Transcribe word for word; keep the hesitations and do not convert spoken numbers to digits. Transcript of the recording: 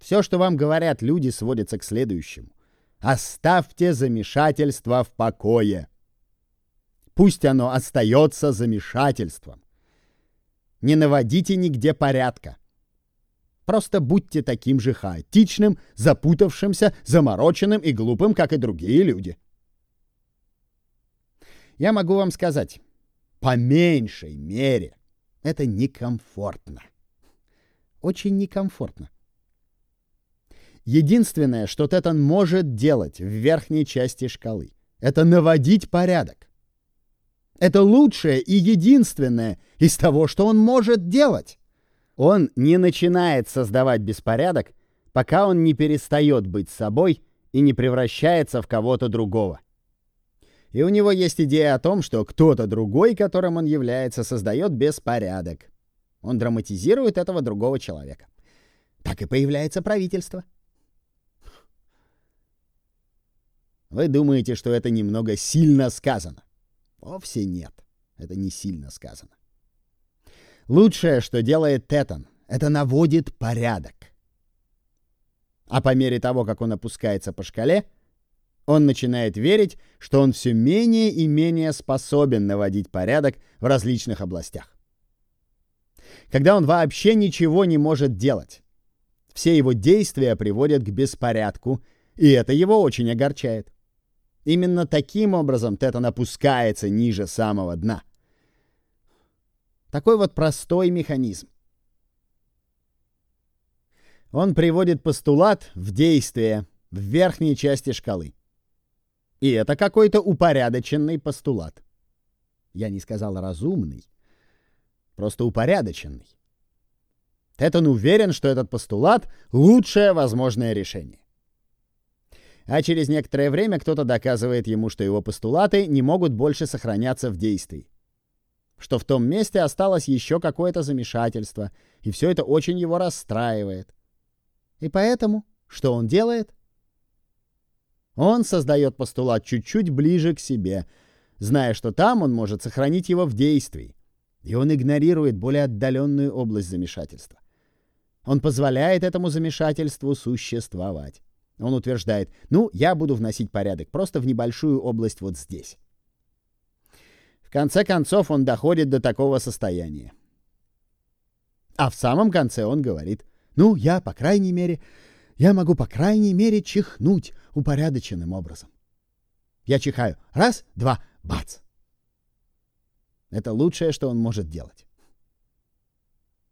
Все, что вам говорят люди, сводится к следующему. Оставьте замешательство в покое. Пусть оно остается замешательством. Не наводите нигде порядка. Просто будьте таким же хаотичным, запутавшимся, замороченным и глупым, как и другие люди. Я могу вам сказать, по меньшей мере, это некомфортно. Очень некомфортно. Единственное, что Теттон может делать в верхней части шкалы, это наводить порядок. Это лучшее и единственное из того, что он может делать. Он не начинает создавать беспорядок, пока он не перестает быть собой и не превращается в кого-то другого. И у него есть идея о том, что кто-то другой, которым он является, создает беспорядок. Он драматизирует этого другого человека. Так и появляется правительство. Вы думаете, что это немного сильно сказано? Вовсе нет. Это не сильно сказано. Лучшее, что делает Теттон, это наводит порядок. А по мере того, как он опускается по шкале, он начинает верить, что он все менее и менее способен наводить порядок в различных областях. Когда он вообще ничего не может делать, все его действия приводят к беспорядку, и это его очень огорчает. Именно таким образом Теттон опускается ниже самого дна. Такой вот простой механизм. Он приводит постулат в действие в верхней части шкалы. И это какой-то упорядоченный постулат. Я не сказал разумный, просто упорядоченный. Теттон уверен, что этот постулат — лучшее возможное решение. А через некоторое время кто-то доказывает ему, что его постулаты не могут больше сохраняться в действии. Что в том месте осталось еще какое-то замешательство, и все это очень его расстраивает. И поэтому что он делает? Он создает постулат чуть-чуть ближе к себе, зная, что там он может сохранить его в действии. И он игнорирует более отдаленную область замешательства. Он позволяет этому замешательству существовать. Он утверждает, ну, я буду вносить порядок просто в небольшую область вот здесь. В конце концов он доходит до такого состояния. А в самом конце он говорит, ну, я, по крайней мере, я могу, по крайней мере, чихнуть упорядоченным образом. Я чихаю. Раз, два, бац. Это лучшее, что он может делать.